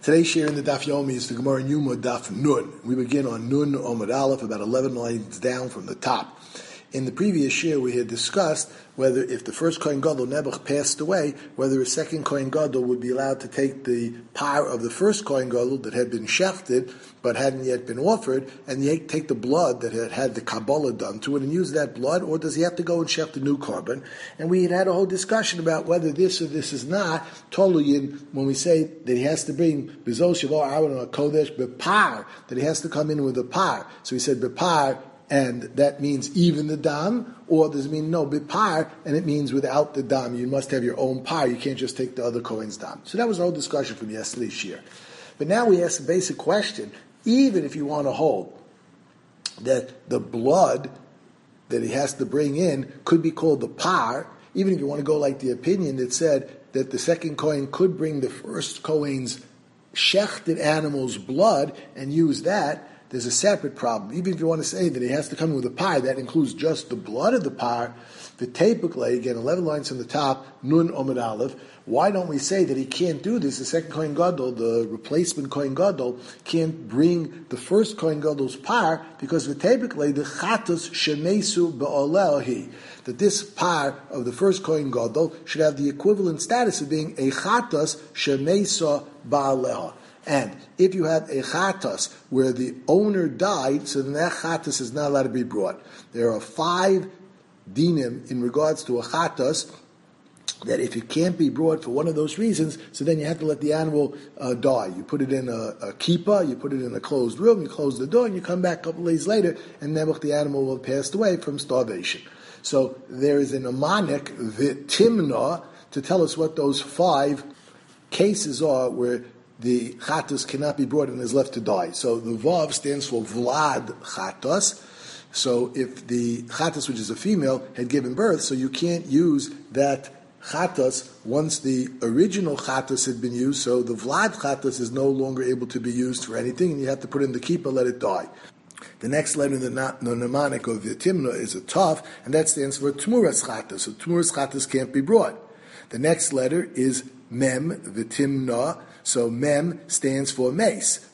Today's share in the Daf Yomi is the Gemara in Yuma Daf Nun. We begin on Nun Omad Aleph, about 11 lines down from the top. In the previous share, we had discussed whether, if the first Kohen Gadol Nebuch passed away, whether a second Kohen Gadol would be allowed to take the par of the first Kohen Gadol that had been shechted but hadn't yet been offered, and take the blood that had the Kabbalah done to it and use that blood, or does he have to go and shecht a new carbon? And we had a whole discussion about whether this or this is not Toluyin when we say that he has to bring Bezos Shavor Aaron or Kodesh Bepar, that he has to come in with a par. So he said Bepar, and that means even the dam, or does it mean no, bipar, and it means without the dam? You must have your own par. You can't just take the other Kohen's dam. So that was the whole discussion from yesterday's year. But now we ask the basic question, even if you want to hold that the blood that he has to bring in could be called the par, even if you want to go like the opinion that said that the second Kohen could bring the first Kohen's shechted animal's blood and use that, there's a separate problem. Even if you want to say that he has to come in with a par, that includes just the blood of the par, the typically, again, 11 lines from the top, Nun Omid Aleph, why don't we say that he can't do this? The second Kohen Gadol, the replacement Kohen Gadol, can't bring the first Kohen Gadol's par, because typically the Chatos Shemesu Be'olehi, that this par of the first Kohen Gadol should have the equivalent status of being a Chatos Shemesa Ba'aleha. And if you have a chatas where the owner died, so then that chatas is not allowed to be brought. There are 5 dinim in regards to a chatas that if it can't be brought for one of those reasons, so then you have to let the animal die. You put it in a kippah, you put it in a closed room, you close the door, and you come back a couple of days later, and then the animal will have passed away from starvation. So there is an amanic v'timna to tell us what those 5 cases are where the chatas cannot be brought and is left to die. So the vav stands for vlad chatas. So if the chatas, which is a female, had given birth, so you can't use that chatas once the original chatas had been used, so the vlad chatas is no longer able to be used for anything, and you have to put it in the kippah, let it die. The next letter in the mnemonic of the timna is a taf, and that stands for tmuras chatas. So tmuras chatas can't be brought. The next letter is mem, vitimna. So mem stands for mace.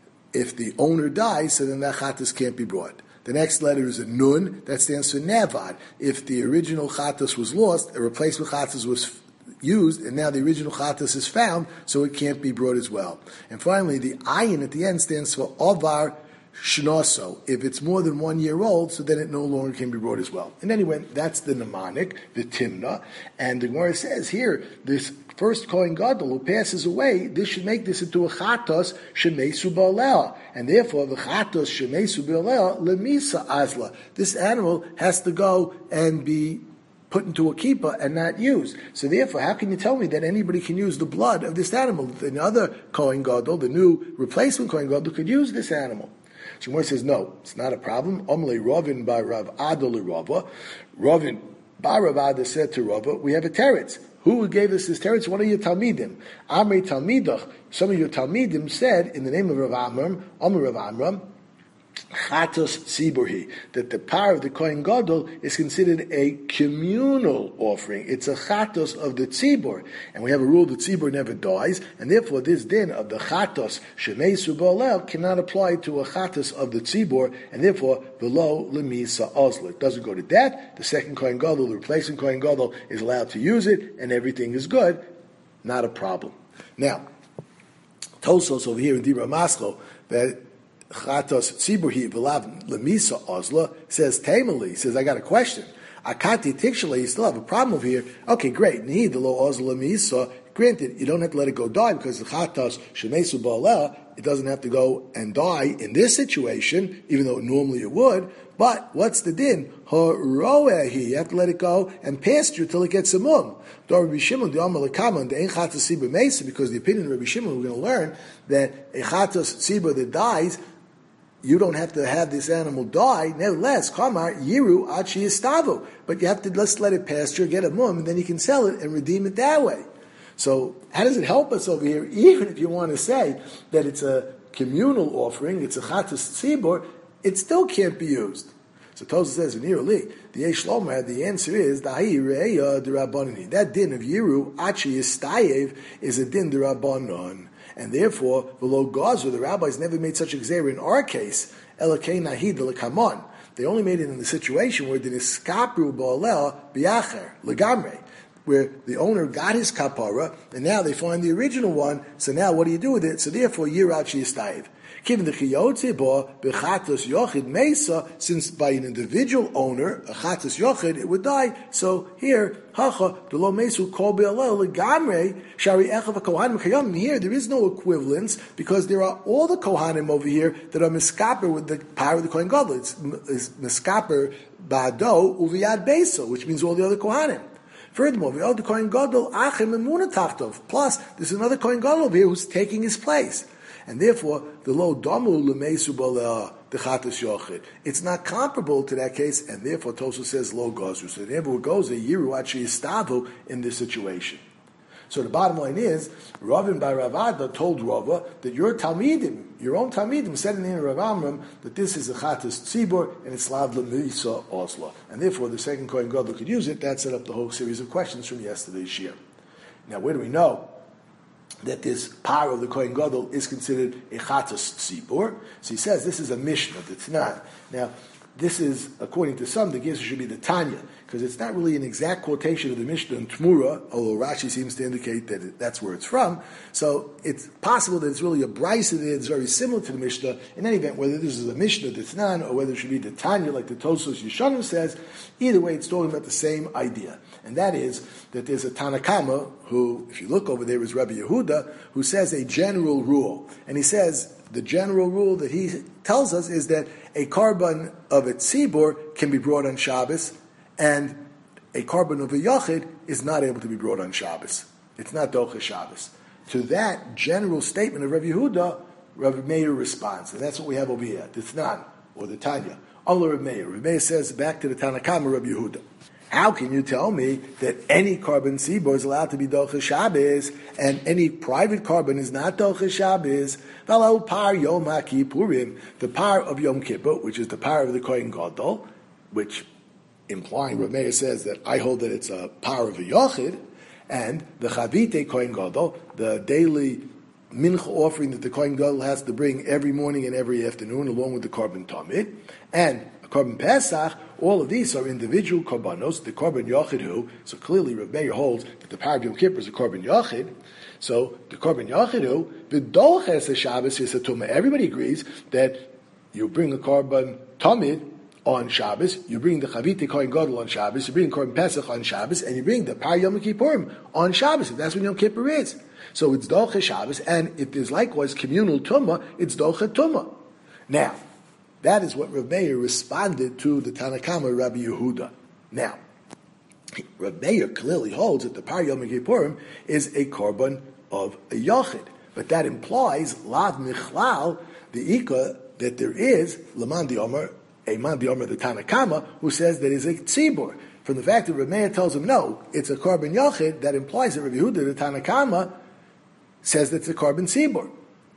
If the owner dies, so then that chatas can't be brought. The next letter is a nun, that stands for nevad. If the original chatas was lost, a replacement chatas was used, and now the original chatas is found, so it can't be brought as well. And finally, the ayin at the end stands for avar shnoso. If it's more than 1 year old, so then it no longer can be brought as well. And anyway, that's the mnemonic, the timna. And the Gemara says here, this first Kohen Gadol who passes away, this should make this into a chatos shemesu ba'aleha. And therefore, the chatos shemesu ba'aleha lemisa azla. This animal has to go and be put into a kippah and not used. So therefore, how can you tell me that anybody can use the blood of this animal? Another Kohen Gadol, the new replacement Kohen Gadol, could use this animal. Shmuel says, no, it's not a problem. Omle Ravin by Rav Adol Rava. Ravin by Rav Adol said to Rava, we have a teretz. Who gave us this teretz? One of your Talmidim. Amrei Talmidach. Some of your Talmidim said, in the name of Rav Amram, Rav Amram, Chatos Tziburhi, that the power of the Kohen Gadol is considered a communal offering. It's a Chatos of the Tzibur. And we have a rule that Tzibur never dies, and therefore this din of the Chatos Shemesu Ba'alel cannot apply to a Chatos of the Tzibur, and therefore below Lemisa Ozla. It doesn't go to death. The second Kohen Gadol, the replacing Kohen Gadol, is allowed to use it, and everything is good. Not a problem. Now, Tosos over here in Dibra Masko, that Chatos Tziburhi V'lav Lemisa Ozla says Tamali, says, I got a question. Akati Tikshale, you still have a problem over here. Okay, great. Need the lo Ozla Lemisa. Granted, you don't have to let it go die because the Chatos Shemesu Ba'aleh, it doesn't have to go and die in this situation, even though normally it would. But what's the din? Horoehi, you have to let it go and pasture till it gets a mum. Rabbi Shimon, the Amal Kaman, the Ein Chatos Tzibur Mesa, because the opinion of Rabbi Shimon, we're going to learn that a Chatos Tzibur that dies, you don't have to have this animal die. Nevertheless, Kamar Yiru Achi Istavu. But you have to just let it pasture, get a mum, and then you can sell it and redeem it that way. So how does it help us over here? Even if you want to say that it's a communal offering, it's a Chatos Tzibur, it still can't be used. So Tosa says in Yeruli, the Yesh Lomer, the answer is Dahi Reya D'Rabbanani. That din of Yiru Achi Istayev is a din D'Rabbanan. And therefore, v'lo gazu, the rabbis never made such a gzeira in our case, elokei nahid l'kamon. They only made it in the situation where the niskapru ba'aleh biacher, legamre, where the owner got his kapara, and now they find the original one, so now what do you do with it? So therefore, yirat she'yistayiv. Given the chiyotze bo bechatos yochid mesa, since by an individual owner, a chatos yochid, it would die. So here, hacha below mesu kol be'alel legamre shari echav kohanim kayam. Here there is no equivalence because there are all the kohanim over here that are miskaper with the power of the kohen gadol. It's miskaper ba'ado uviyad beso, which means all the other kohanim. Furthermore, the kohen gadol achim emuna tachtov. Plus, there's another kohen gadol over here who's taking his place. And therefore, the lo damu lemesu b'aleh the chatas yochid. It's not comparable to that case, and therefore Tosfos says lo gazu. So therefore, it goes a yiru actually istavu in this situation. So the bottom line is, Ravin by Ravada told Rava that your Talmidim, your own Talmidim, said in the Rav Amram that this is a chatas tzibur and it's lav lemisa osla, and therefore the second kohen gadol could use it. That set up the whole series of questions from yesterday's shir. Now, where do we know that this power of the Kohen Gadol is considered a chatas tzibur? So he says this is a Mishnah, that's not. Now, this is, according to some, the guess should be the Tanya, because it's not really an exact quotation of the Mishnah in Tmura, although Rashi seems to indicate that that's where it's from. So it's possible that it's really a brisa that is very similar to the Mishnah. In any event, whether this is a Mishnah that's not, or whether it should be the Tanya, like the Tosfos Yeshanim says, either way, it's talking about the same idea. And that is that there's a Tanakama who, if you look over there, is Rabbi Yehuda, who says a general rule. And he says the general rule that he tells us is that a korban of a tzibur can be brought on Shabbos, and a korban of a yachid is not able to be brought on Shabbos. It's not docha Shabbos. To that general statement of Rabbi Yehuda, Rabbi Meir responds, and that's what we have over here, the Tnan, or the Tanya. Allah Rabbi Meir. Rabbi Meir says back to the Tanakama Rabbi Yehuda, how can you tell me that any korban tzibur is allowed to be docha Shabbos and any private korban is not docha Shabbos? V'alal par Yom HaKippurim, the par of Yom Kippur, which is the par of the Kohen Gadol, which implying Rav Meir says that I hold that it's a par of a yochid, and the Chavite Kohen Gadol, the daily mincha offering that the Kohen Gadol has to bring every morning and every afternoon, along with the korban tamid, and korban Pesach. All of these are individual korbanos. The korban yachid who, so clearly Rav Meir holds that the par of Yom Kippur is a korban yachid. So the korban yachid who, the dolches Shabbos is a tumah. Everybody agrees that you bring a korban tamid on Shabbos, you bring the Chavite Kohen Gadol on Shabbos, you bring Korban Pesach on Shabbos, and you bring the Par Yom Kippurim on Shabbos. That's when Yom Kippur is. So it's Docha Shabbos, and if there's likewise communal Tumah, it's Docha Tumah. Now, that is what Rav Meir responded to the Tanakama Rabbi Yehuda. Now, Rav Meir clearly holds that the Par Yom Kippurim is a korban of a Yochid, but that implies Lav Michlal, the Ika, that there is, Laman Di Omer, a man the Omer the Tanakama, who says that is a tzibur. From the fact that Rav Meir tells him no, it's a korban yachid, that implies that Rav Yehuda the Tanakama says that it's a korban tzibur.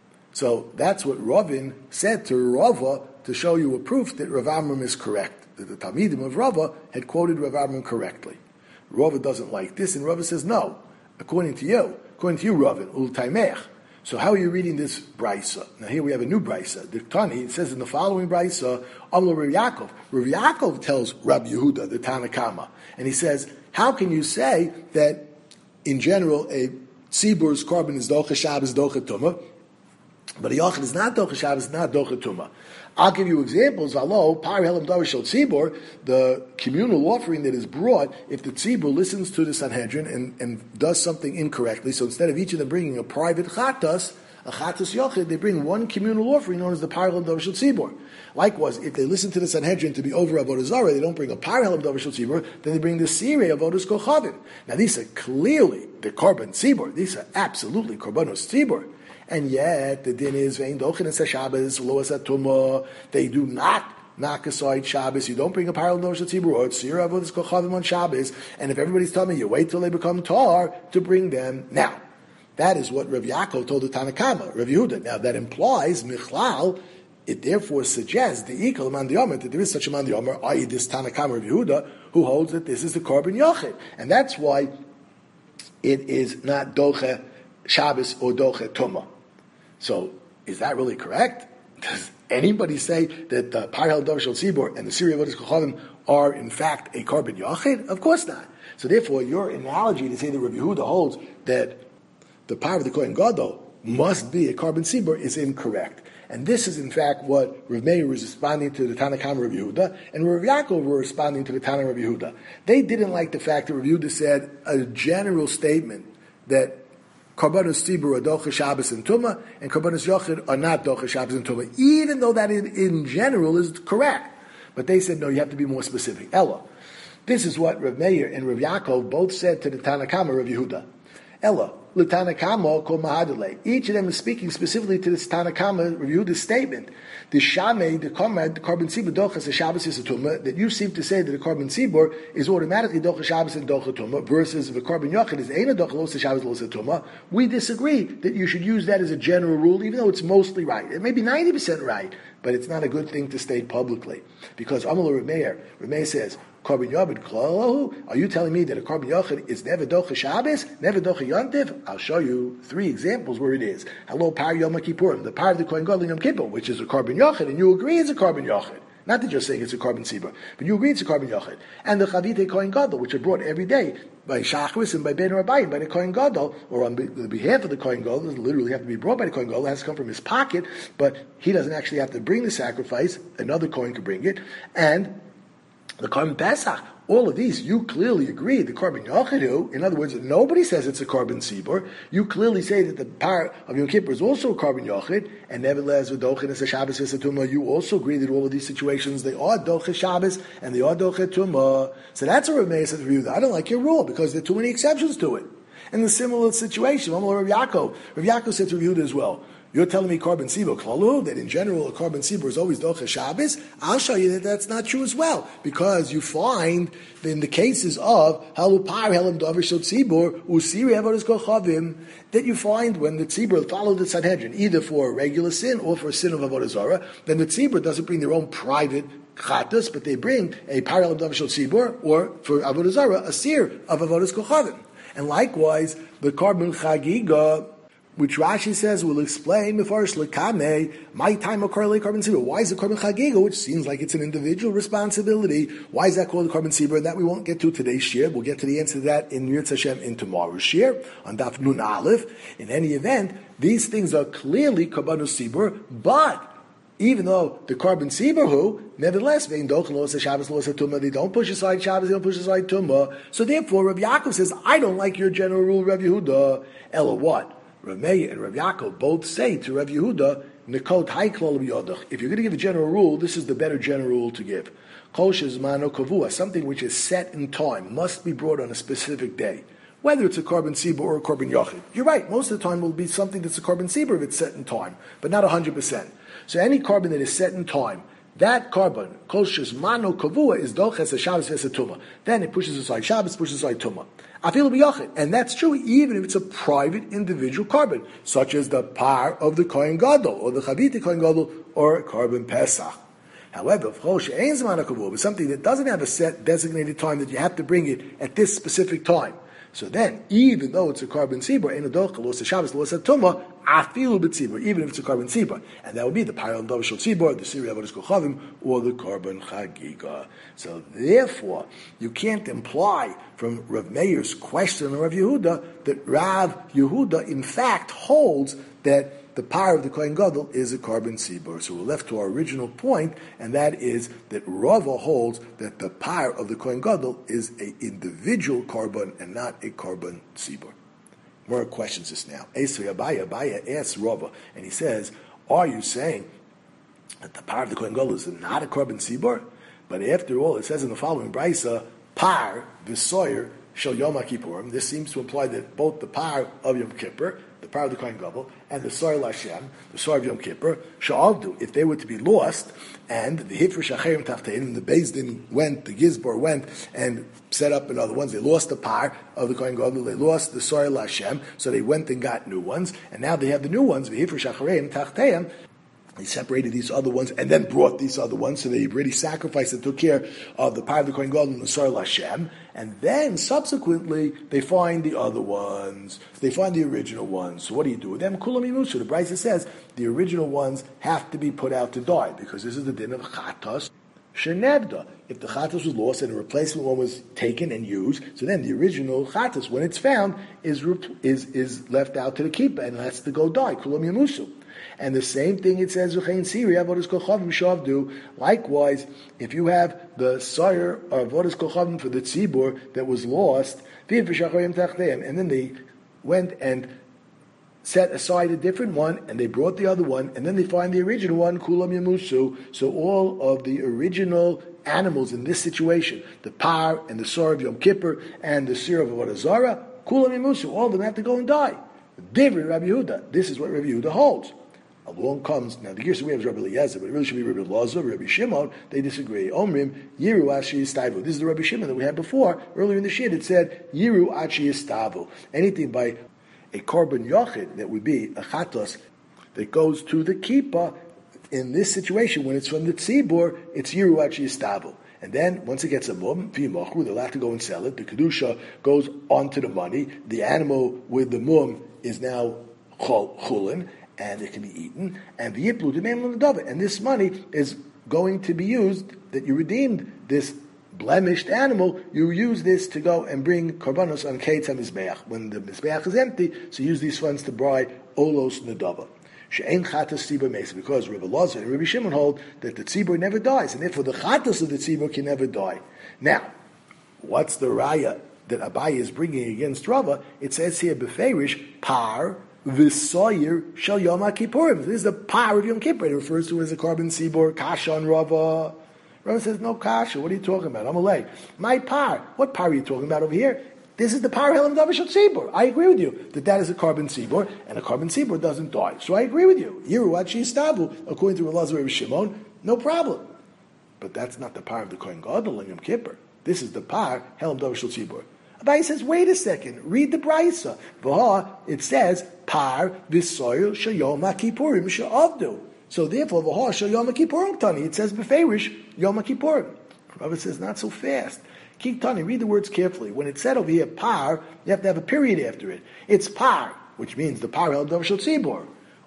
So that's what Ravin said to Rava to show you a proof that Rav Amram is correct, that the Talmidim of Rava had quoted Rav Amram correctly. Rava doesn't like this, and Rava says no. According to you, Ravin, ul taimech. So how are you reading this brisa? Now here we have a new brisa. The Tani, it says in the following brisa, Amlo Rav Yaakov. Rav Yaakov tells Rabbi Yehuda, the Tanakama, and he says, how can you say that in general a tzibur's korban is docha Shabbos, docha tumah, but a yachid is not docha Shabbos, not docha tumah? I'll give you examples. Alo, par helam davar shel tzibur, the communal offering that is brought, if the tzibur listens to the Sanhedrin and does something incorrectly, so instead of each of them bringing a private chatas, a chatas yochid, they bring one communal offering known as the par helam davar shel tzibur. Likewise, if they listen to the Sanhedrin to be over avodah zarah, they don't bring a par helam davar shel tzibur, then they bring the sirei avodas kochavim. Now these are clearly the korban tzibur. These are absolutely korbanos tzibur. And yet, the din is, vein dochin es Shabbos, lo es tumah. They do not knock aside Shabbos. You don't bring a parallel notion to tzibur, or tzir avodas kochavim on Shabbos. And if everybody's telling me, you wait till they become tar to bring them. Now, that is what Rav Yaakov told the Tanakama, Rav Yehuda. Now, that implies, michlal, it therefore suggests, the equal man the Omer, that there is such a man the Omer, i.e. this Tanakama Rav Yehuda, who holds that this is the korban yachid. And that's why it is not doche Shabbos or doche tumah. So is that really correct? Does anybody say that the Par Hel Davar Shel Tzibor and the Siri Avodas Kochavim are in fact a korban yachid? Of course not. So therefore, your analogy to say that Rav Yehuda holds that the power of the Kohen Gadol must be a korban tzibur is incorrect. And this is in fact what Rav Meir was responding to the Tanna Kama Rav Yehuda, and Rav Yaakov were responding to the Tanna Rav Yehuda. They didn't like the fact that Rav Yehuda said a general statement that Karbanos Tzibur are Docha Shabbos and Tumah, and Karbanos Yochid are not Docha Shabbos and Tumah, even though that in general is correct. But they said, no, you have to be more specific. Ella. This is what Rav Meir and Rav Yaakov both said to the Tanna Kama Rav Yehuda. Ella. L'Tanna Kama kol mahadale. Each of them is speaking specifically to this Tanna Kama Rav Yehuda's statement. The Shamei, the Komad, the Korban Tzibur Dochas, the Shabbos is a Tumah, that you seem to say that the Korban Tzibur is automatically Dochas Shabbos and Dochas Tumah, versus the Korban Yochid is Eina Dochas Los Shabbos Los Tumah. We disagree that you should use that as a general rule, even though it's mostly right. It may be 90% right, but it's not a good thing to state publicly. Because Amal Rav Meir says, Korban Yobid Klolahu, are you telling me that a Korban Yochid is never Docha Shabbos, never Docha Yontiv? I'll show you 3 examples where it is. Hello, Par Yom Kippurim, the Par of the Kohen Gadol in Yom Kippur, which is a Korban Yochid, and you agree it's a Korban Yochid. Not that you're saying it's a Korban Tzibur, but you agree it's a Korban Yochid. And the Chavite Kohen Gadol, which are brought every day by Shachris and by Ben Rabbayim, by the Kohen Gadol, or on behalf of the Kohen Gadol, doesn't literally have to be brought by the Kohen Gadol, it has to come from his pocket, but he doesn't actually have to bring the sacrifice, another Kohen can bring it, and the Korban Pesach. All of these, you clearly agree, the Korban Yochidu, in other words, nobody says it's a Korban Tzibur. You clearly say that the power of Yom Kippur is also a Korban Yochid, and nevertheless, with Dochin as a Shabbos as a Tumah, you also agree that all of these situations, they are Dochin Shabbos, and they are Dochin Tumah. So that's a Rav Meir says review. I don't like your rule, because there are too many exceptions to it. In the similar situation, Rav Yaakov said to Yehuda as well, you're telling me Korban Tzibur Klalu, that in general a Korban Tzibur is always Docha Shabbos? I'll show you that that's not true as well. Because you find that in the cases of Halupar, Helam Dover Shel Tzibur, Usiri Avodas Kochavim, that you find when the Tzibur followed the Sanhedrin, either for a regular sin or for a sin of Avodah Zarah, then the Tzibur doesn't bring their own private chatas, but they bring a parallel Dover Shel Tzibur, or for Avodah Zarah, a seer of Avodas Kochavim. And likewise, the Korban Chagiga, which Rashi says will explain Mefarish Lekame, my time of Korban Tzibur. Why is the Korban Chagiga, which seems like it's an individual responsibility, why is that called the Korban Tzibur? And that we won't get to today's shir. We'll get to the answer to that in Yirtz Hashem in tomorrow's shir on Daf Nun Aleph. In any event, these things are clearly Korbanos Tzibur, but even though the Korban Tzibur who, nevertheless, they don't push aside Shabbos, they don't push aside Tumah. So therefore, Rav Yaakov says, I don't like your general rule, Rav Yehuda. Ella what? Rav Meir and Rav Yaakov both say to Rav Yehuda, Nekot Haiklal B'Yodach. If you're going to give a general rule, this is the better general rule to give. Kol Shezmano Kavua, something which is set in time, must be brought on a specific day. Whether it's a Korban Tzibur or a Korban Yochid. You're right, most of the time will be something that's a Korban Tzibur if it's set in time, but not 100%. So any Korban that is set in time, that Korban, Kol Shezmano Kavua, is Doches a Shabbos Ves Tumah. Then it pushes aside Shabbos, pushes aside Tumah. Afil b'yachid, and that's true even if it's a private individual Korban, such as the Par of the Kohen Gadol, or the Chavite Kohen Gadol, or Korban Pesach. However, if something that doesn't have a set designated time that you have to bring it at this specific time, so then, even though it's a Korban Tzibur, ein adocha, los Shabbos, los Tumah, afilu b'tzibur, even if it's a Korban Tzibur, and that would be the Parallel Dover Shel Tzibur, the Siri Avodas Kochavim, or the Korban Chagiga. So therefore, you can't imply from Rav Meir's question of Rav Yehuda that Rav Yehuda in fact holds that the power of the Kohen Gadol is a Korban Tzibur. So we're left to our original point, and that is that Rava holds that the power of the Kohen Gadol is an individual Korban and not a Korban Tzibur. More questions just now. Esrei Abaya asks Rava, and he says, are you saying that the power of the Kohen Gadol is not a Korban Tzibur? But after all, it says in the following Brisa, Par v'soyer shel Yom HaKippurim. This seems to imply that both the power of Yom Kippur, the power of the Kohen Gadol, and the Soyer Lashem, the Soyer of Yom Kippur, Sha'avdu, if they were to be lost, and the Hifrish Acherim Taftein, and the Beis Din went, the Gizbor went, and set up another ones, they lost the power of the Kohen Gadol, they lost the Soyer Lashem, so they went and got new ones, and now they have the new ones, the Hifrish Acherim Taftein, He separated these other ones and then brought these other ones, so they already sacrificed and took care of the part of the Kohen Gadol and the Sar Lashem. And then subsequently they find the other ones. They find the original ones. So what do you do with them? Kulam Yimushu. The Brisa says the original ones have to be put out to die because this is the din of Chatos Shenebda. If the Chatos was lost and a replacement one was taken and used, so then the original Chatos, when it's found, is left out to the keeper and has to go die. Kulam Yimushu. And the same thing it says, likewise, if you have the sire of Avodas Kochavim for the tzibur that was lost, and then they went and set aside a different one, and they brought the other one, and then they find the original one, Kulam Yamusu. So all of the original animals in this situation, the par and the sar of Yom Kippur and the sir of Avodah Zarah, Kulam Yamusu, all of them have to go and die. Divri Rabbi Yehuda. This is what Rabbi Yehuda holds. Along comes, now the Gersa we have is Rabbi Eliezer, but it really should be Rabbi Elazar, Rabbi Shimon. They disagree. Omrim, Yiru Ashi Yistavu. This is the Rabbi Shimon that we had before. Earlier in the Shid it said, Yiru Ashi Yistavu. Anything by a korban yochid, that would be a chatos, that goes to the kippah, in this situation, when it's from the tzibur, it's Yiru Ashi Yistavu. And then, once it gets a mum, v'yimachru, they'll have to go and sell it. The kedusha goes onto the money. The animal with the mum is now chulin, and it can be eaten, and the yiplu the name, and this money is going to be used, that you redeemed this blemished animal, you use this to go and bring korbanos on Keitz HaMizbeach. When the Mizbeach is empty, so use these funds to buy Olos Nedava. She'ein chatas tzibur mesa, because Rabbi Elazar and Rabbi Shimon hold that the tzibur never dies, and therefore the chatas of the tzibur can never die. Now, what's the raya that Abaye is bringing against Rava? It says here, beferish, par, V'soyer shel Yom HaKippurim. This is the par of Yom Kippur. It refers to as a korban tzibur, kasha on Rava. Rava says, no kasha. What are you talking about? Amalei. My par. What par are you talking about over here? This is the par helam davar shel tzibur. I agree with you that is a korban tzibur, and a korban tzibur doesn't die. So I agree with you. Yiru achi yistavu, according to Elazar and Shimon, no problem. But that's not the par of the Kohen Gadol in Yom Kippur. This is the par helam davar shel tzibur. Abaye says, wait a second, read the Brisa. V'ha, it says, par v'soyer sheyom HaKippurim she'avdu. So therefore, v'ha sheyom HaKippurim tani. It says, beferish yom HaKippurim. Rabbi says, not so fast. Keep tani, read the words carefully. When it said over here, par, you have to have a period after it. It's par, which means the par held shel tzibur.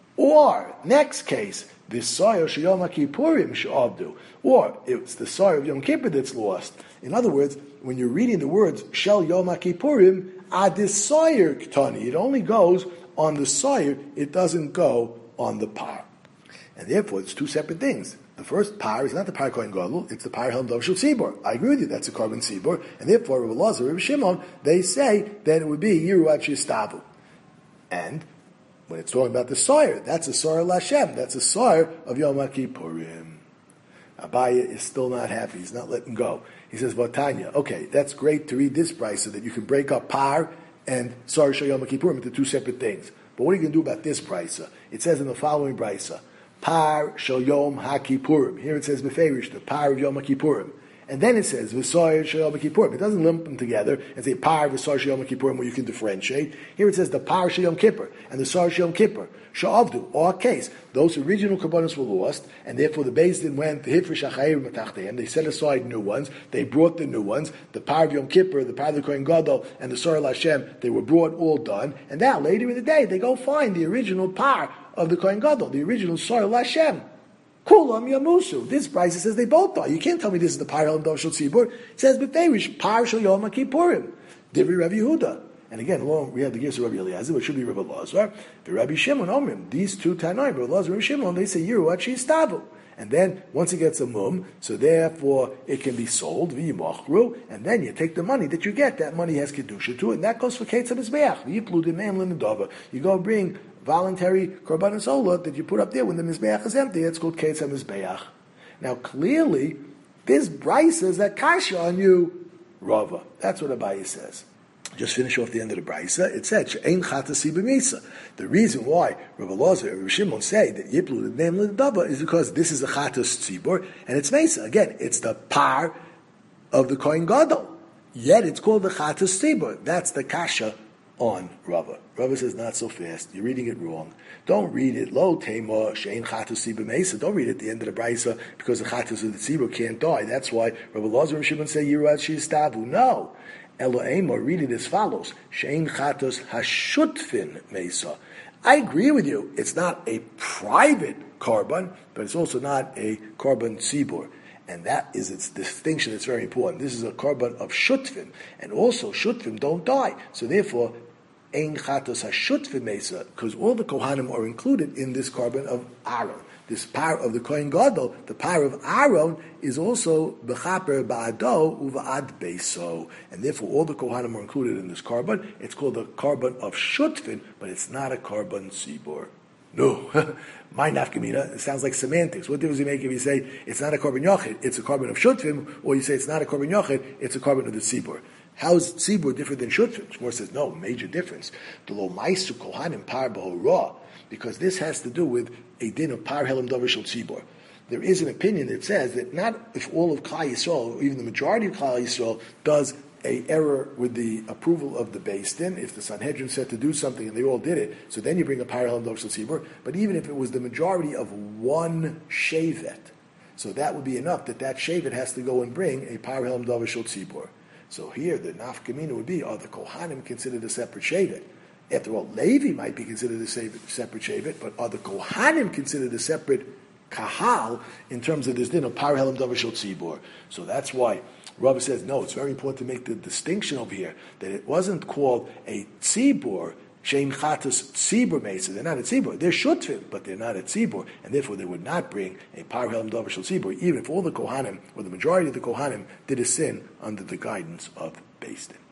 Or, next case, v'soyer sheyom HaKippurim she'avdu. Or, it's the soyer of Yom Kippur that's lost. In other words, when you're reading the words Shel Yom HaKippurim, Adis Soyer Ktani, it only goes on the Soyer, it doesn't go on the par. And therefore, it's two separate things. The first par is not the par Kohen Gadol, it's the par Helm Dov Shel Tzibur. I agree with you, that's a korban tzibur, and therefore, Rabbi Elazar, Rabbi Shimon, they say that it would be Yiru Achi Yistavu. And when it's talking about the Soyer, that's a Soyer Lashem, that's a Soyer of Yom HaKippurim. Abaye is still not happy, he's not letting go. He says, Vatanya, okay, that's great to read this brisa so that you can break up par and Sar Shel Yom HaKippurim into two separate things. But what are you going to do about this brisa? It says in the following brisa, par Shel Yom HaKippurim. Here it says, Beferish, the par of Yom HaKippurim. And then it says, V'sar Shel Yom HaKippurim. It doesn't lump them together and say par V'sar Shel Yom HaKippurim where you can differentiate. Here it says the par Shel Yom Kippur and the Sar Shel Yom Kippur. Sha'avdu, or case, those original korbanos were lost, and therefore the Beis Din went to Hifrish HaChayim Matachteim. They set aside new ones. They brought the new ones. The par of Yom Kippur, the par of the Kohen Gadol, and the Sar Hashem. They were brought all done. And now later in the day, they go find the original par of the Kohen Gadol, the original Sar Hashem. Kulam Yamusu. This brisa says they both die. You can't tell me this is the par Helam Dov Shel Tzibur. It says Beferish par Shel Yom HaKippurim. Divri Rabbi Yehuda. And again, we have the Gersa of Rabbi Eliezer, which should be Rabbi Elazar. The Rabbi Shimon Omrim. These two Tanaim, Rabbi Elazar and Rabbi Shimon, they say Yiru Achi Yistavu. And then once it gets a mum, so therefore it can be sold v'yimachru, and then you take the money that you get. That money has kedusha to it, and that goes for Keitz HaMizbeach. V'yiplu d'meim l'nedava. You go bring voluntary korbanos ola that you put up there when the mizbeach is empty. It's called Keitz HaMizbeach. Now clearly, this brisa says that kasha on you, Rava. That's what Abaye says. Just finish off the end of the brisa. It said she'ein chatasi b'misa. The reason why Rabbi Elazar and Rabbi Shimon say that yiplu the name l'dava is because this is a chatas tzibur and it's mesa. Again, it's the par of the Kohen Gadol. Yet it's called the chatas tzibur. That's the kasha on Rava. Rava says not so fast. You're reading it wrong. Don't read it lo tema shein chatus tzibur meisa. Don't read it at the end of the brisa because the chatus of the tzibur can't die. That's why Rabbi Lazar and Shimon say yirat shistavu. No, Elo'ema, read it as follows: shein chatus hashutfin meisa. I agree with you. It's not a private korban, but it's also not a korban tzibur. And that is its distinction. It's very important. This is a korban of shutfim, and also shutfim don't die. So therefore, ein chatos hashutfim mesa, because all the kohanim are included in this korban of Aaron. This power of the Kohen Gadol, the power of Aaron, is also b'chaper ba'ado uva'ad beiso, and therefore all the kohanim are included in this korban. It's called a korban of shutfim, but it's not a korban tzibur. No, my nafkamina, it sounds like semantics. What difference does it make if you say it's not a korban yochid, it's a korban of shutfim, or you say it's not a korban yochid, it's a korban of the tzibur? How is tzibur different than shutfim? Shmuel says no, major difference. The lo maisu kohanim par b'horah, because this has to do with a din of par helam davar shel tzibur. There is an opinion that says that not if all of Klal Yisrael, or even the majority of Klal Yisrael, does a error with the approval of the Beis Din, if the Sanhedrin said to do something and they all did it, so then you bring a parallel davar shel tzibur. But even if it was the majority of one shevet, so that would be enough that shevet has to go and bring a parallel davar shel tzibur. So here the nafkamina would be: are the kohanim considered a separate shevet? After all, Levi might be considered a separate shevet, but are the kohanim considered a separate kahal in terms of this din of parallel davar shel tzibur? So that's why Rava says, no, it's very important to make the distinction over here, that it wasn't called a tzibur, shein chatus tzibur mesa. They're not a tzibur. They're shutfim, but they're not a tzibur, and therefore they would not bring a parhelam davar shel tzibur, even if all the kohanim, or the majority of the kohanim, did a sin under the guidance of Beis Din.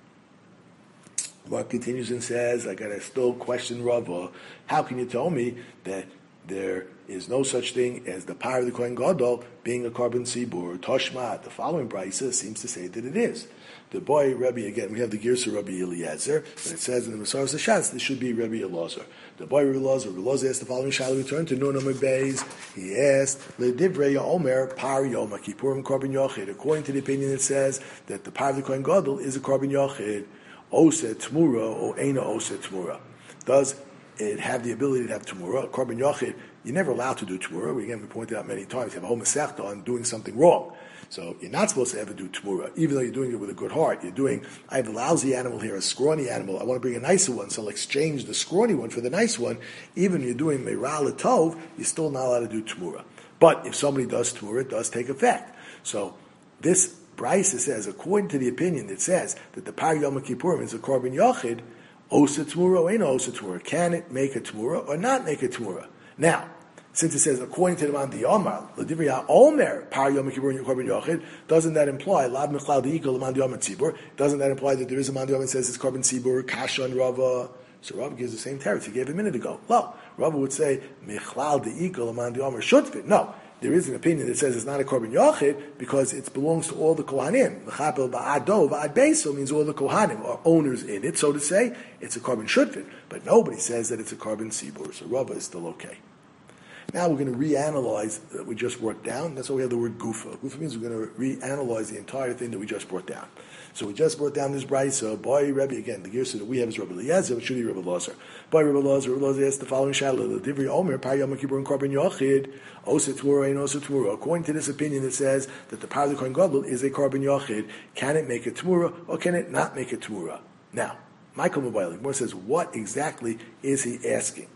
Mark continues and says, I gotta still question Rava, how can you tell me that there is no such thing as the power of the Kohen Gadol being a korban tzibur? Toshma, the following brisa seems to say that it is. The boy Rabbi, again, we have the Girsa Rabbi Eliezer, but it says in the Masaras Hashatz, this should be Rabbi Elazar. The boy Rabbi Elazar asked the following shayla, return to Nun Amud Beis. He asked, Ledivrei Omer par Yom Kippurim korban yochid. According to the opinion, it says that the power of the Kohen Gadol is a korban yochid. Oseh Tmura or Eina Oseh Tmura. Does it have the ability to have Tmura? Korban Yochid, you're never allowed to do Tmura. We pointed out many times, you have a whole Masechta on doing something wrong. So you're not supposed to ever do Tmura, even though you're doing it with a good heart. You're doing, I have a lousy animal here, a scrawny animal, I want to bring a nicer one, so I'll exchange the scrawny one for the nice one. Even if you're doing Meira L'Tov, you're still not allowed to do Tmura. But if somebody does Tmura, it does take effect. So this Brisa says, according to the opinion that says that the Par Yom Kippurim is a korban yochid, osa tmura or ain't osa tmura. Can it make a tmura or not make a tmura? Now, since it says according to the Man Diyamar, L'divrei Omer Par Yom Kippurim korban yochid, doesn't that imply Lav Mechlal Deikol Man Diyamar Tzibur? Doesn't that imply that there is a Man Diyamar that says it's korban tzibur, Kasha and Rava? So Rava gives the same teretz he gave a minute ago. Well, Rava would say Mechlal Deikol Man Diyamar should fit. No. There is an opinion that says it's not a korban yochid because it belongs to all the kohanim. L'chapel ba'ado va'ad beiso means all the kohanim are owners in it, so to say. It's a korban shutfin, but nobody says that it's a korban tzibur. So Rava is still okay. Now we're going to reanalyze that we just brought down. That's why we have the word gufa. Gufa means we're going to reanalyze the entire thing that we just brought down. So we just brought down this brisa. Boy, Rebbe, again, the girsa that we have is Rabbi Eliezer, it should be Rabbi Elazar. Boy, Rabbi Elazar asked the following shayla: the Divrei Omer Par Yom Kippurim korban yochid, osa tmura and osa tmura. According to this opinion, it says that the power of the Kohen Gadol is a korban yochid. Can it make a tmura or can it not make a tmura? Now, Michael Mobayli more says, what exactly is he asking?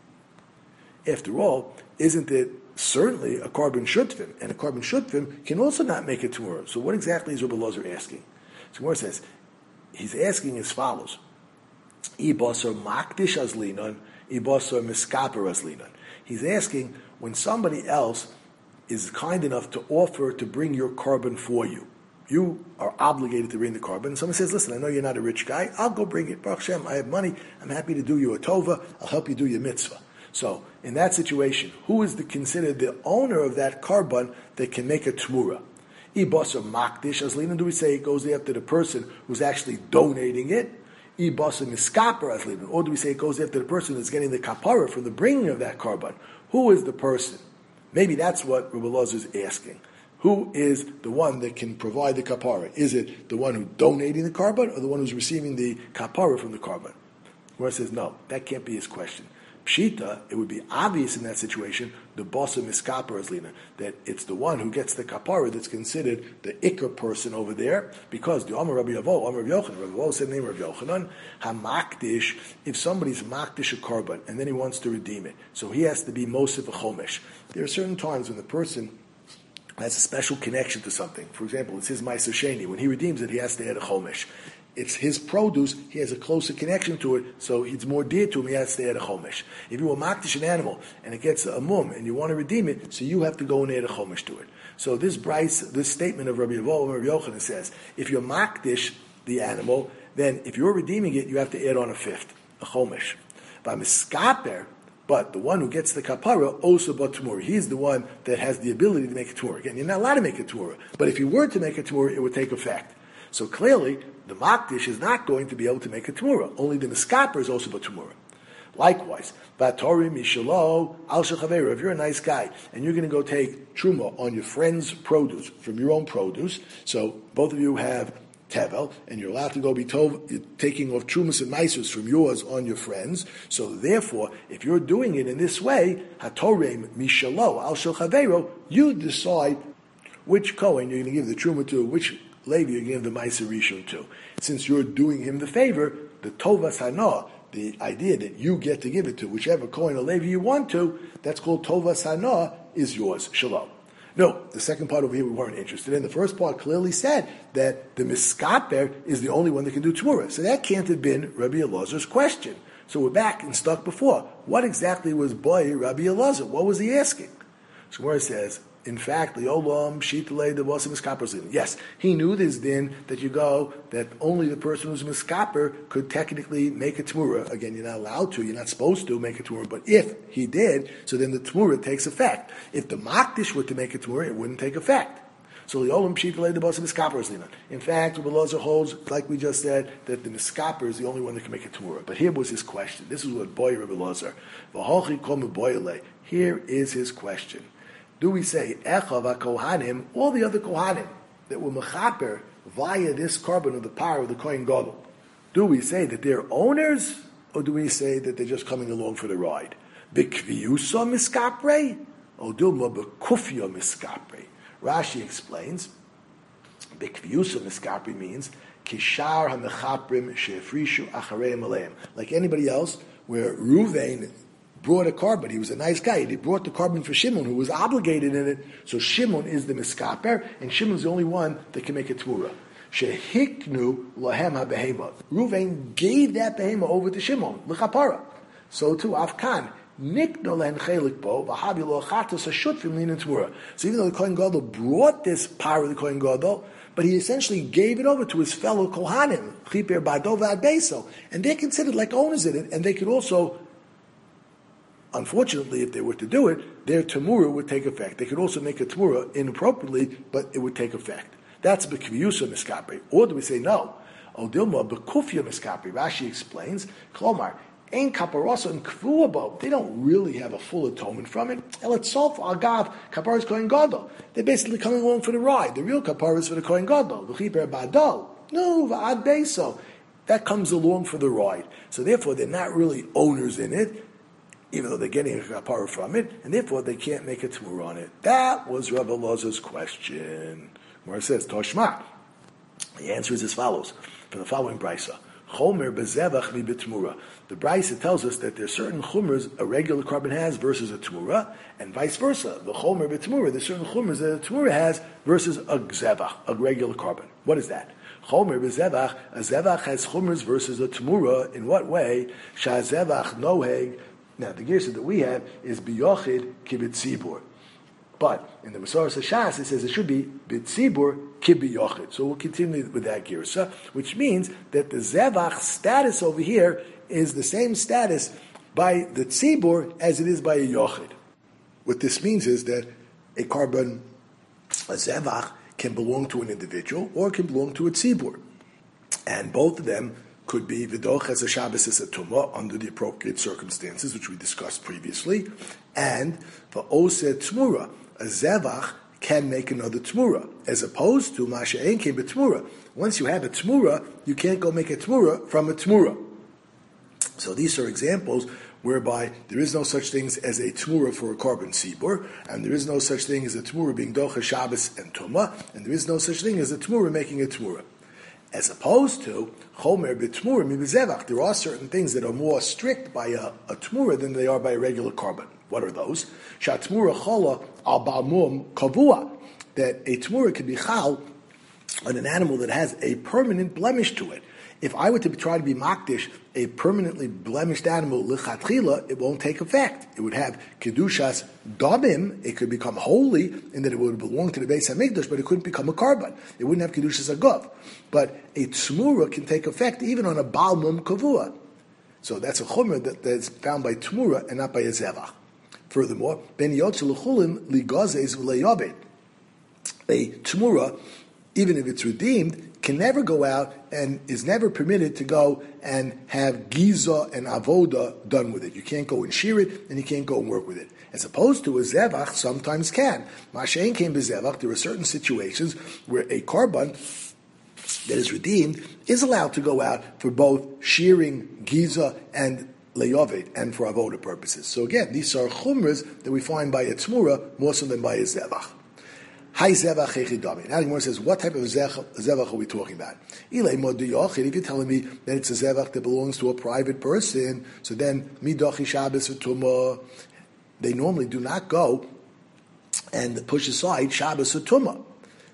After all, isn't it certainly a korban shutfim, and a korban shutfim can also not make a tmura? So what exactly is Rabbi Elazar asking? So Gemara says, he's asking as follows: Ibasar makdish azlinon, ibasar miskaper azlinon. He's asking when somebody else is kind enough to offer to bring your korban for you. You are obligated to bring the korban. Someone says, listen, I know you're not a rich guy, I'll go bring it. Baruch Hashem, I have money, I'm happy to do you a tova, I'll help you do your mitzvah. So, in that situation, who is considered the owner of that korban that can make a tmura? Ibasa makdish azlinon, do we say it goes after the person who's actually donating it? Ibasa miskaper azlinon, or do we say it goes after the person that's getting the kapara from the bringing of that korban? Who is the person? Maybe that's what Rabbi Elazar is asking. Who is the one that can provide the kapara? Is it the one who's donating the korban or the one who's receiving the kapara from the korban? Gemara says, no, that can't be his question. Pshita, it would be obvious in that situation, the boss of miskaper is lina, that it's the one who gets the kapara that's considered the ikr person over there, because the Amar Rabbi Avo, Amar Rabbi Yochanan, Rabbi Avo said the name of Rabbi Yochanan, hamakdish, if somebody's makdish a korban, and then he wants to redeem it, so he has to be mosif a chomesh. There are certain times when the person has a special connection to something. For example, it's his Ma'aser Sheni. When he redeems it, he has to add a chomesh. It's his produce, he has a closer connection to it, so it's more dear to him, he has to add a chomesh. If you were makdish an animal, and it gets a mum, and you want to redeem it, so you have to go and add a chomesh to it. So this statement of Rabbi Avo and Rabbi Yochanan says, if you're makdish the animal, then if you're redeeming it, you have to add on a fifth, a chomesh. By miskaper, but the one who gets the kapara, also but tamura. He's the one that has the ability to make a tamura. Again, you're not allowed to make a tamura, but if you were to make a tamura, it would take effect. So clearly, the makdish is not going to be able to make a tamura. Only the miskaper is also but tamura. Likewise, vatori mishalo al shechaveru. If you're a nice guy and you're going to go take truma on your friend's produce from your own produce, so both of you have tevel, and you're allowed to go be taking off trumas and maisus from yours on your friends. So therefore, if you're doing it in this way, hatorem mishalo al shechaveru, you decide which kohen you're going to give the truma to, which Levi, you give the Ma'aser Rishon to. Since you're doing him the favor, the Tovas Hana, the idea that you get to give it to whichever Kohen or Levi you want to, that's called Tovas Hana, is yours. Shalom. No, the second part over here we weren't interested in. The first part clearly said that the Miskaper is the only one that can do Tmurah. So that can't have been Rabbi Elazar's question. So we're back and stuck before. What exactly was Boy Rabbi Elazar? What was he asking? So where it says, in fact, the Olam Shitale the was miskaper. Yes, he knew this din that you go that only the person who's miskaper could technically make a tmura. Again, you're not allowed to, you're not supposed to make a tmura, but if he did, so then the tmura takes effect. If the makdish were to make a tmura, it wouldn't take effect. So the Olam Shitale the was miskaper. In fact, Rabbi Elazar holds, like we just said, that the miskaper is the only one that can make a tmura. But here was his question. This is what Boy Rabbi Elazar. Here is his question. Do we say Echav HaKohanim, all the other Kohanim that were mechaper via this carbon of the power of the Kohen Gadol? Do we say that they're owners, or do we say that they're just coming along for the ride? B'kviyusa miskapre, or dilma b'kufya miskapre? Rashi explains, b'kviyusa miskapre means kishar hamechaprim she'efrishu achareim aleim. Like anybody else, where Ruvain brought a carbon. He was a nice guy. He brought the carbon for Shimon, who was obligated in it. So Shimon is the miskaper, and Shimon's the only one that can make a tmura. Shehiknu lahem ha-behema. Ruvain gave that behema over to Shimon, l'chapara. So too, Afkan, nikno lehen chelik bo, v'habi lo achatos hashutfim linin tmura. So even though the Kohen Gadol brought this power of the Kohen Gadol, but he essentially gave it over to his fellow Kohanim, Chiper Bado v'ad Beso, and they're considered like owners in it, and they could also, unfortunately, if they were to do it, their tamura would take effect. They could also make a tamura inappropriately, but it would take effect. That's b'kviyusa miskapri. Or do we say no? Odilma b'kufya miskapri. Rashi explains, Klomar, ein kaparosa and kvuabo. They don't really have a full atonement from it. Elatzof agav kaparos kohen gadol. They're basically coming along for the ride. The real kapara is for the kohen gadol. V'chiper badol. No, v'ad beso. That comes along for the ride. So therefore, they're not really owners in it, even though they're getting a kapara from it, and therefore they can't make a tmura on it. That was Rabbi Elazar's question. Where it says, Toshma. The answer is as follows, from the following brisa. Chomer bezevach mi b'tmura. The brisa tells us that there's certain chumers a regular carbon has versus a tmura, and vice versa. The chomer b'tmura, there's certain chumers that a tmura has versus a zevach, a regular carbon. What is that? Chomer bezevach, a zevach has chumers versus a tmura. In what way? Shah zevach noheg. Now, the girsa that we have is biyochid kibitzibur. But in the Masorah Shas, it says it should be bitzibur kibiyochid. So we'll continue with that girsa, which means that the zevach status over here is the same status by the tzibur as it is by a yochid. What this means is that a carbon, a zevach, can belong to an individual or can belong to a tzibur. And both of them could be v'doch as a Shabbos as a tumah under the appropriate circumstances, which we discussed previously, and v'oseh tmura, a zevach can make another tmura, as opposed to masha ein kein b'tmura. Once you have a tmura, you can't go make a tmura from a tmura. So these are examples whereby there is no such thing as a tmura for a korban tzibur, and there is no such thing as a tmura being docha Shabbos and Tumah, and there is no such thing as a tmura making a tmura. As opposed to chomer b'tmura mibizevach, there are certain things that are more strict by a tmura than they are by a regular korban. What are those? Shatmura chola al ba'mum kavua, that a tmura can be chal on an animal that has a permanent blemish to it. If I were to try to be makdish a permanently blemished animal lichatchila, it won't take effect. It would have kedushas dabim. It could become holy in that it would belong to the Beis Hamikdash, but it couldn't become a korban. It wouldn't have kedushas agav. But a tzmura can take effect even on a balmum kavua. So that's a chomer that's found by tmura and not by a zevach. Furthermore, ben yotzel lechulim ligazes v'leyabed. A tmura, even if it's redeemed, can never go out and is never permitted to go and have giza and avoda done with it. You can't go and shear it, and you can't go and work with it. As opposed to a zevach, sometimes can. Mashain came bezevach. There are certain situations where a korban that is redeemed is allowed to go out for both shearing giza and leyovet and for avoda purposes. So again, these are chumras that we find by a tzmura more so than by a zevach. Hai zevach chechidami. Now the Gemara says, what type of zevach are we talking about? If you're telling me that it's a zevach that belongs to a private person, so then midochi Shabbos v'tumah, they normally do not go and push aside Shabbos v'tumah.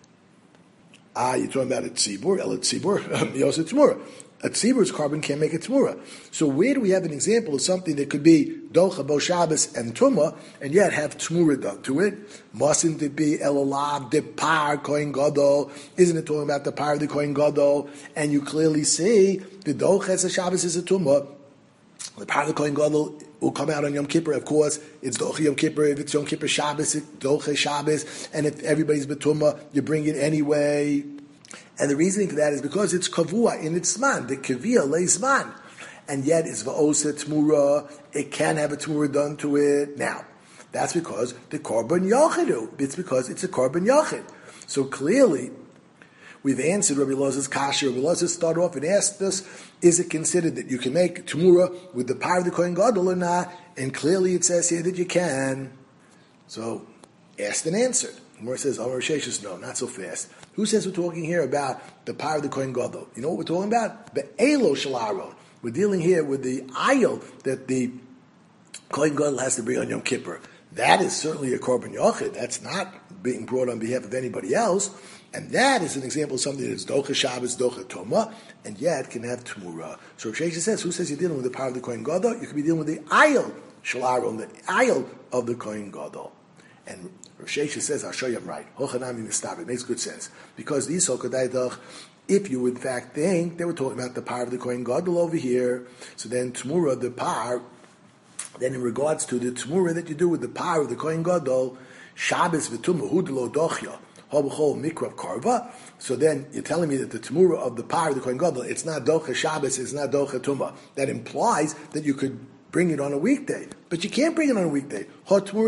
You're talking about a tzibur, el tzibur, yos tzmura. A tzibur's korban can't make a tmura. So where do we have an example of something that could be docha bo Shabbos and tumah, and yet have tmura done to it? Mustn't it be elalav de par kohen gadol? Isn't it talking about the par of the kohen gadol? And you clearly see the docha as a Shabbos is a tumah. The par of the kohen gadol will come out on Yom Kippur. Of course, it's docha Yom Kippur. If it's Yom Kippur Shabbos, it's docha Shabbos. And if everybody's betumah, you bring it anyway. And the reasoning for that is because it's kavua in its man, the kavia lays man. And yet it's va'osa tmura, it can have a tmura done to it. Now, that's because the korban yachidu. It's because it's a korban yachid. So clearly, we've answered Rabbi Elazar's kasha. Rabbi Elazar started off and asked us, is it considered that you can make tmura with the power of the kohen gadol or not? And clearly it says here that you can. So, asked and answered. Gemara says, Amar Sheshus, no, not so fast. Who says we're talking here about the power of the kohen gadol? You know what we're talking about? The elo shel Aaron. We're dealing here with the ayil that the kohen gadol has to bring on Yom Kippur. That is certainly a korban yochid. That's not being brought on behalf of anybody else. And that is an example of something that is docha Shabbos, docha Tumah, and yet can have Tmura. So Rav Shesha says, who says you're dealing with the power of the kohen gadol? You could be dealing with the ayil shel Aaron, the ayil of the kohen gadol. And Rav Shesha says, I'll show you I'm right. Hochanami mistav. It makes good sense. Because these Hokadaydach, if you in fact think they were talking about the power of the kohen gadol over here, so then Tmura, the power, then in regards to the Tmura that you do with the power of the kohen gadol, Shabbos v'tumah hudlo dochya, hobachol mikrav karva. So then you're telling me that the Tmura of the power of the kohen gadol, it's not docha Shabbos, it's not docha tumah. That implies that you could bring it on a weekday. But you can't bring it on a weekday. But it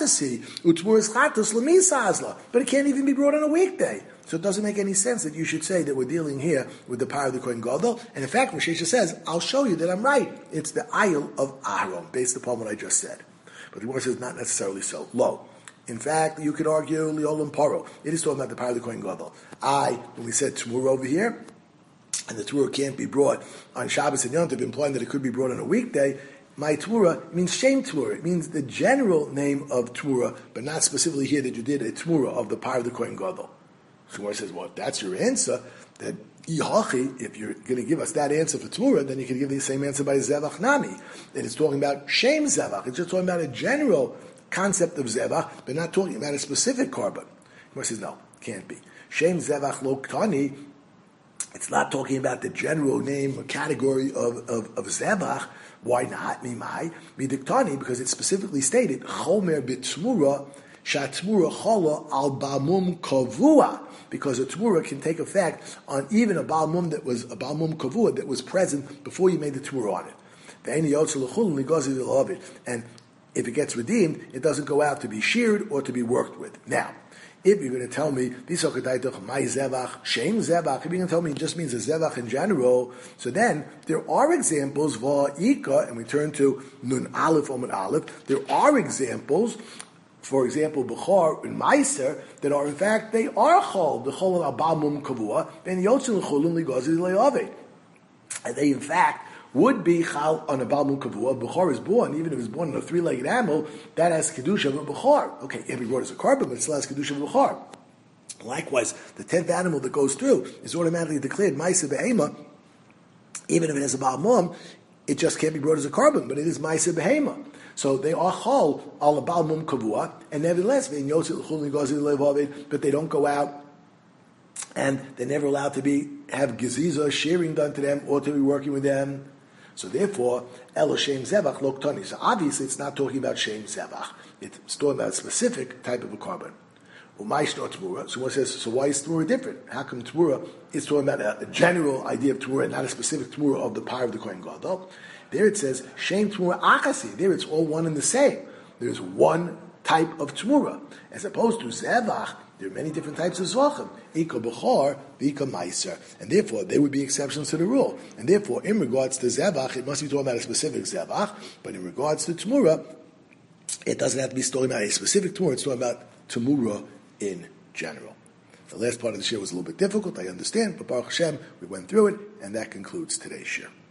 can't even be brought on a weekday. So it doesn't make any sense that you should say that we're dealing here with the power of the kohen gadol. And in fact, Rosh Hashanah says, I'll show you that I'm right. It's the ayil of Aaron, based upon what I just said. But the Gemara says not necessarily so. Lo. In fact, you could argue liolam paro. It is talking about the power of the kohen gadol. When we said Tmur over here, and the Tmura can't be brought on Shabbos and Yom Tov, implying that it could be brought on a weekday, my Tmura means Shem Tmura. It means the general name of Tmura, but not specifically here that you did a Tmura of the power of the kohen gadol. So Gemara says, well, if that's your answer, that Ihachi, if you're going to give us that answer for Tmura, then you can give the same answer by Zevach Nami. That it's talking about Shem Zevach. It's just talking about a general concept of Zevach, but not talking about a specific korban. Gemara says, no, can't be. Shem Zevach Lo Ktani, it's not talking about the general name or category of Zevach. Why not? Mimai, midiktani, because it specifically stated chomer b'tmura shatmura chola al balmum kavua, because a tmura can take effect on even a balmum kavua that was present before you made the tmura on it. And if it gets redeemed, it doesn't go out to be sheared or to be worked with. Now, if you're going to tell me, my zevach, shem zevach, if you're going to tell me it just means a zevach in general, so then there are examples, va'ika, and we turn to nun aleph, omid aleph, there are examples, for example, Bechor and Meiser, that are in fact, they are chol, the chol of abal mum kavua, and yotzil chulun ligazi le'aved. And they in fact would be chal on a balmum kavua. Bechor is born, even if it's born in a three-legged animal, that has kedusha of a bechor. Okay, every word is a carbon, but it still has kedusha of a bechor. Likewise, the 10th animal that goes through is automatically declared ma'aseh behema, even if it has a balmum, it just can't be brought as a carbon, but it is ma'aseh behema. So they are chal on a balmum kavua, and nevertheless, but they don't go out and they're never allowed to have geziza, shearing done to them, or to be working with them. So therefore, Elo Shem Zevach Lo Ktani. So obviously it's not talking about Shem Zevach. It's talking about a specific type of a carbon. So one says, so why is Tmura different? How come Tmura is talking about a general idea of Tmura, not a specific Tmura of the power of the Kohen Gadol? There it says, Shem Tmura Akasi. There it's all one and the same. There's one type of Tmura. As opposed to Zevach, there are many different types of zvachim. Ika bechor, ika meiser. And therefore, there would be exceptions to the rule. And therefore, in regards to zevach, it must be talking about a specific zevach. But in regards to tmura, it doesn't have to be talking about a specific tmura. It's talking about tmura in general. The last part of the shir was a little bit difficult, I understand. But Baruch Hashem, we went through it, and that concludes today's shir.